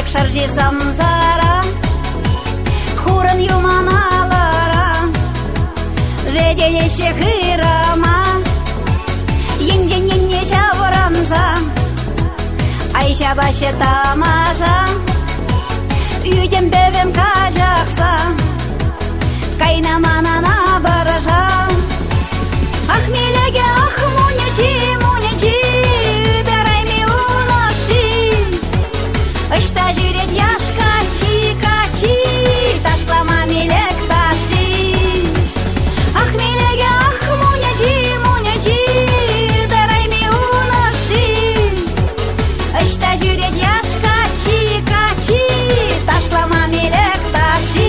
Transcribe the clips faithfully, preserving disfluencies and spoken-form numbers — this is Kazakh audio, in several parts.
Милек шаржи самсара, хурын юманалара, веделеше хырама, еңден-еңне шавыранса, айша башы тамаша, үйден бөвім кажақса, кайнаманана бараша. Ах, милеге, ах, мунечи, мунечи, дарайми уноши, ышта жүрет яш качи, качи, ташлама милек таши. Ах, милеге, ах, мунечи, мунечи, дарайми уноши, ышта жүрет яш качи, качи, ташлама милек таши.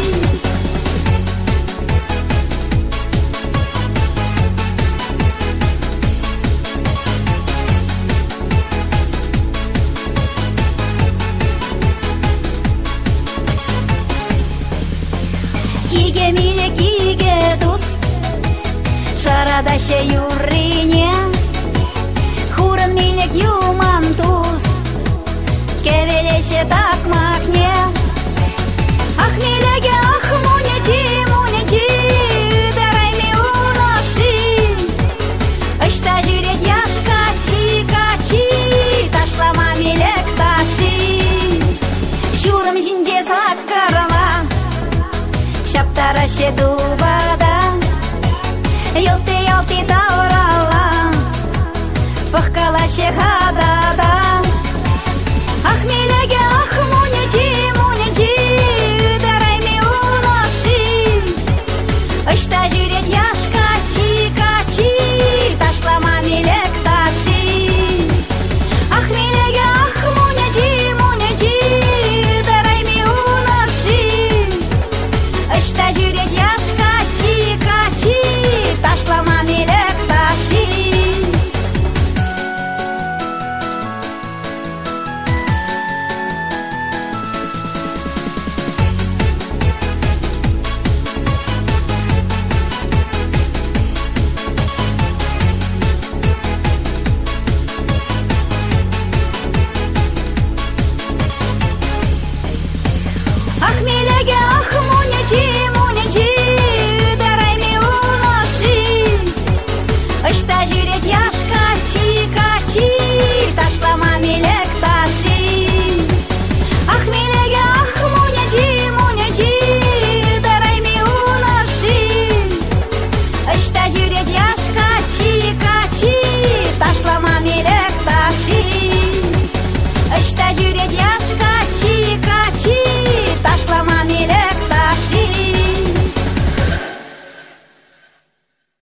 Иге милек, иге дус, шарадаще юррине, хурын милек юман туз, кевелеше такмакне. Ах, милеге, ах, мунечи, мунечи, дарайми уноши, ышта жүрет яш качи, качи, ташлама милек таши. Шурым жинде саккарала, шаптараще дубада, елти-елти таурала, пыхкалаще хадада.